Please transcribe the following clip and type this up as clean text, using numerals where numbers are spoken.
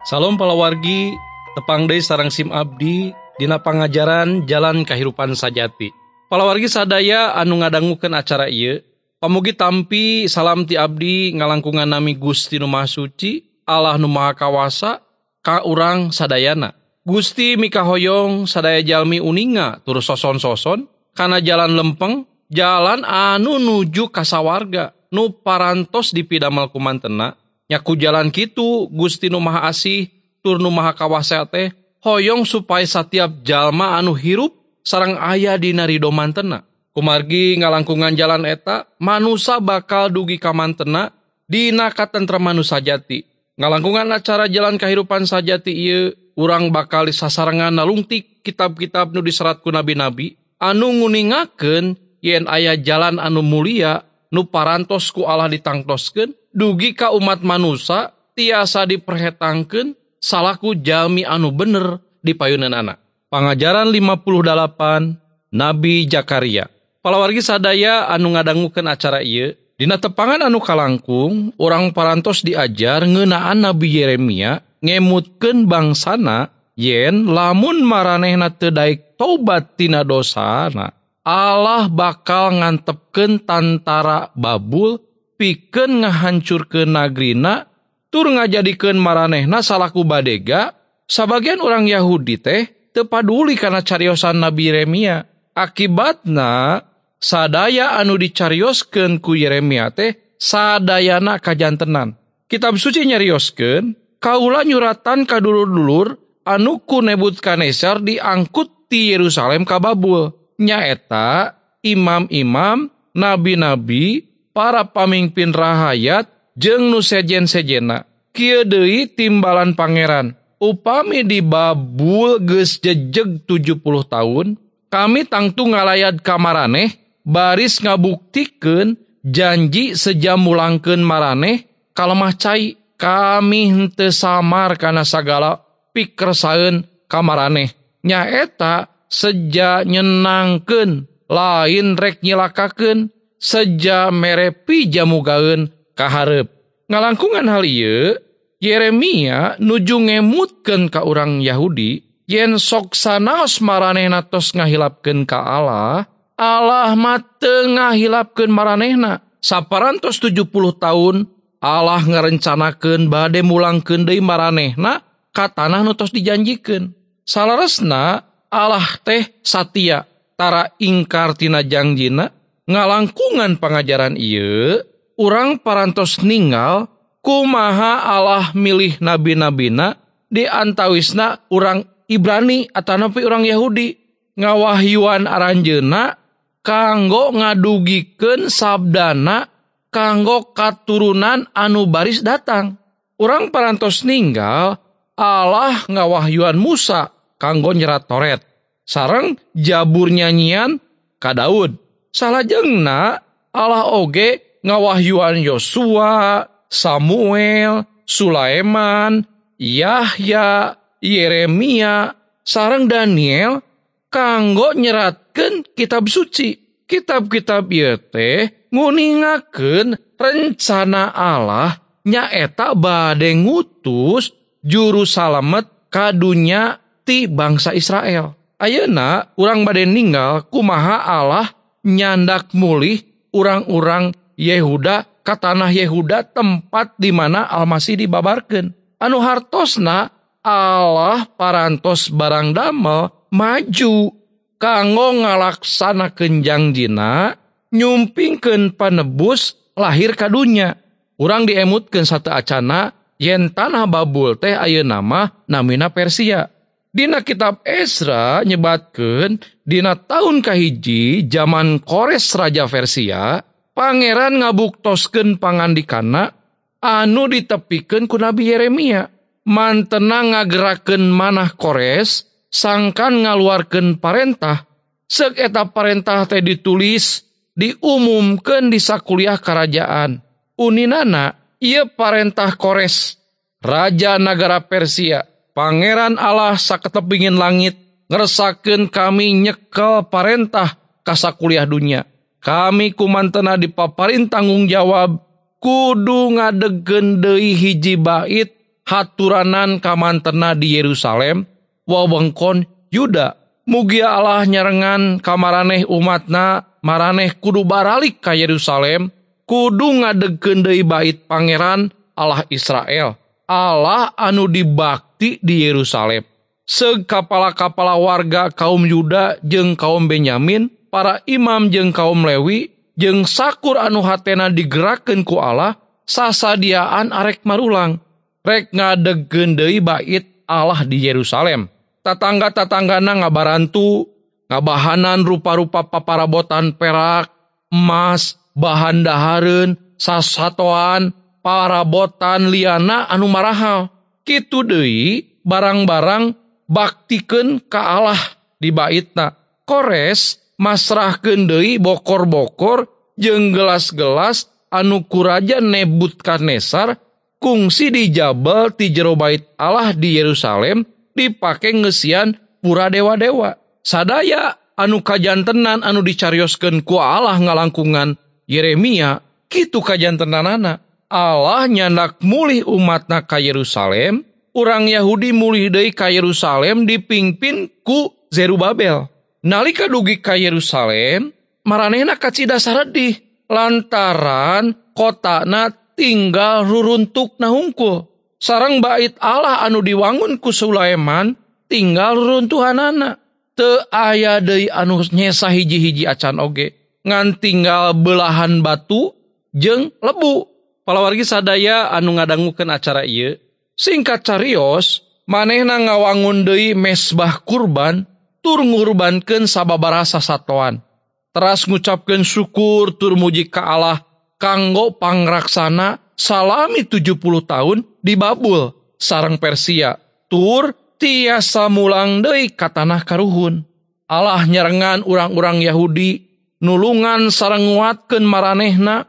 Salam palawargi, tepang deui sareng sim abdi dina pangajaran Jalan Kahirupan Sajati. Palawargi sadaya anu ngadangukeun acara ieu, pamugi tampi salam ti abdi ngalangkungan nami Gusti Nu Maha Suci, Allah Nu Maha Kawasa, ka urang sadayana. Gusti mikahoyong sadaya jalmi uninga tur soson-soson kana jalan lempeng, jalan anu nuju ka sawarga nu parantos dipidamel ku mantena. Nyaku jalan kitu Gusti Nu Maha Asih tur Nu Maha Kawasa teh hoyong supaya setiap jalma anu hirup sareng aya dina ridho mantena. Kumargi ngalangkungan jalan eta manusa bakal dugi ka mantena dina katentreman nu sajati. Ngalangkungan acara Jalan Kahirupan Sajati ieu urang bakal disasarengan nalungtik kitab-kitab nu diserat ku nabi-nabi anu nguningakeun yen aya jalan anu mulia nu parantos ku Allah ditangtoskeun dugi ka umat manusia tiasa diperhetangkeun salaku jalmi anu bener di payuneunana. Pangajaran 58 Nabi Zakaria. Palawargi sadaya anu ngadangukeun acara ieu, dina tepangan anu kalangkung urang parantos diajar ngeunaan Nabi Yeremia ngemutkeun bangsana yen lamun maranehna teu daek tobat tina dosana, Allah bakal ngantepkeun tantara babul pikeun ngahancurkeun nagrina tur ngajadikeun maranehna salaku badega. Sabagian orang Yahudi teh teu paduli kana cariosan Nabi Yeremia. Akibatna sadaya anu dicarioskeun ku Yeremia teh sadayana kajantenan. Kitab suci nyarioskeun kaula nyuratan ka dulur-dulur anu ku Nebukadnezar diangkut ti Yerusalem ka Babul. Nyaeta imam-imam, nabi-nabi, para pamimpin rahayat jeung nu sejen-sejena. Kieu deui timbalan pangeran. Upami di Babul geus jejeg 70 tahun, kami tangtu ngalayad ka maraneh baris ngabuktikeun janji sejam mulangkeun maraneh kalemah cai. Kami henteu samar kana sagala pikersaaeun ka maraneh. Nyaeta seja nyenangkeun lain rek nyilakakeun, seja merepi jamugaeun ka hareup. Ngalangkungan hal ieu, Yeremia nuju ngemutkeun ka urang Yahudi yen sok sanaos maranehna tos ngahilapkeun ka Allah, Allah mah teu ngahilapkeun maranehna. Saparantos 70 tahun Allah ngarencanakeun bade mulangkeun deui maranehna ka tanah nu tos dijanjikeun. Salaresna Allah teh satia tara ingkar tina janjina. Ngalangkungan pangajaran ieu, urang parantos ninggal kumaha Allah milih nabi-nabina di antawisna urang Ibrani atanapi urang Yahudi ngawahyuan aranjeunna kanggo ngadugikeun sabdana kanggo katurunan anu baris datang. Urang parantos ninggal Allah ngawahyuan Musa kanggo nyerat Toret sareng jabur nyanyian ka Daud. Salajengna Allah oge ngawahyuan Yosua, Samuel, Sulaiman, Yahya, Yeremia, sareng Daniel kanggo nyeratkeun kitab suci. Kitab-kitab ieu teh nguningakeun rencana Allah nyaeta bade ngutus juru salamet ka dunya ti bangsa Israel. Ayeuna urang bade ninggal kumaha Allah nyandak mulih urang-urang Yehuda ka tanah Yehuda tempat di mana Almasih dibabarkeun. Anu hartosna Allah parantos barang damel maju kanggo ngalaksanakeun janjina nyumpingkeun panebus lahir ka dunya. Urang diemutkeun sateu acana yen tanah Babul teh ayeuna mah namina Persia. Dina kitab Ezra nyebatkeun dina taun kahiji zaman Kores Raja Persia, pangeran ngabuktoskeun pangandikana anu ditepikeun ku Nabi Yeremia. Mantena ngagerakeun manah Kores sangkan ngaluarkeun parentah. Seuk eta parentah teh ditulis diumumkeun di sakuliah karajaan. Uninana ieu parentah Kores, raja nagara Persia. Pangeran Allah saketepingin langit ngeresakeun kami nyekel parentah ka sakuliah dunya. Kami kumantena dipaparin tanggung jawab kudu ngadegkeun deui hiji bait haturanan kamantena di Yerusalem wewengkon Yuda. Mugia Allah nyarengan kamaraneh umatna, maraneh kudu baralik ka Yerusalem, kudu ngadegkeun deui bait Pangeran Allah Israel, Allah anu dibakti di Yerusalem. Seug kapala-kapala warga kaum Yuda jeung kaum Benyamin, para imam jeung kaum Lewi, jeung sakur anu hatena digerakkeun ku Allah, sasadiaan arek marulang, rek ngadegkeun deui bait Allah di Yerusalem. Tatangga-tatanggana ngabarantu, ngabahanan rupa-rupa paparabotan perak, emas, bahan dahareun, sasatoan, parabotan liana anu marahal. Kitu deui barang-barang baktikeun ka Allah di baitna. Kores masrahkeun deui bokor-bokor jeung gelas-gelas anu ku Raja Nebukadnezar kungsi di jabal ti jero bait Allah di Yerusalem dipake ngeusian pura dewa-dewa. Sadaya anu kajantenan anu dicarioskeun ku Allah ngalangkungan Yeremia, kitu kajantenanana. Allah nyandak mulih umatna ka Yerusalem, urang Yahudi mulih deui ka Yerusalem dipingpin ku Zerubabel. Nalika dugi ka Yerusalem, maranehna kacida saredih lantaran kotana tinggal ruruntukna hungkul. Sareng bait Allah anu diwangun ku Sulaiman tinggal ruruntuhanana. Teu aya deui anu nyesa hiji-hiji acan oge, ngan tinggal belahan batu jeung lebu. Palawargi sadaya anu ngadangukeun acara ieu, singkat carios, manehna ngawangun deui mesbah kurban tur ngurbankeun sababaraha sasatoan. Teras ngucapkeun syukur tur muji ka Allah kanggo pangraksana salami 70 tahun di Babul sareng Persia, tur tiasa mulang deui ka tanah karuhun. Allah nyarengan urang-urang Yahudi nulungan sareng nguatkeun maranehna